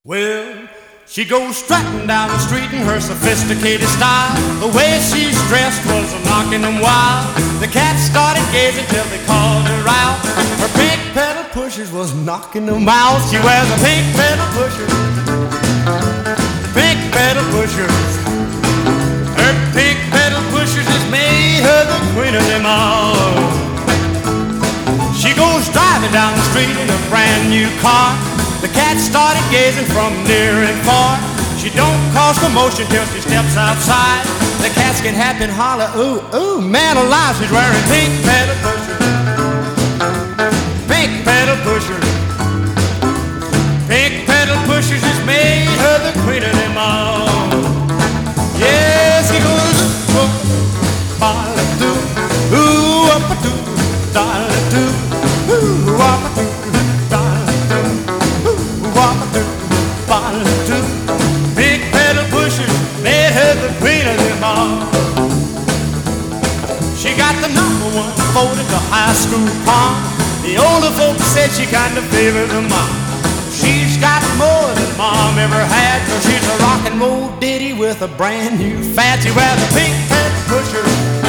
Well, she goes strutting down the street in her sophisticated style. The way she's dressed was knocking them wild. The cats started gazing till they called her out. Her pink pedal pushers was knocking them out. She wears a pink pedal pusher, pink pedal pushers. Her pink pedal pushers has made her the queen of them all. She goes driving down the street in a brand new car. The cats started gazing from near and far. She don't cause commotion till she steps outside. The cats get happy and holler, ooh, ooh, man alive. She's wearing pink pedal pushers, pink pedal pushers. Pink pedal pushers has made her the queen of them all. Yes, he goes, oh, ba-la-doo, ooh, up-a-doo, da-la-doo, ooh, up-a-doo. Big pedal pushers made her the queen of them all. She got the #1 vote at the high school prom. The older folks said she kinda favored her mom. She's got more than mom ever had, 'cause she's a rockin' Mo Diddy with a brand new fat. She wears a pink pedal pusher,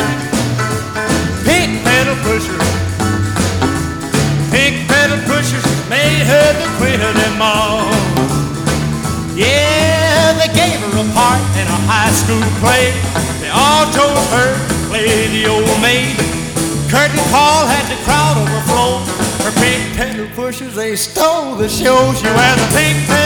pink pedal pusher. Pink pedal pushers made her the queen of them all. Yeah, they gave her a part in a high school play. They all chose her to play the old maid. Curtain call had the crowd overflow. Her pink pedal pushers, they stole the show. She wears a pink pedal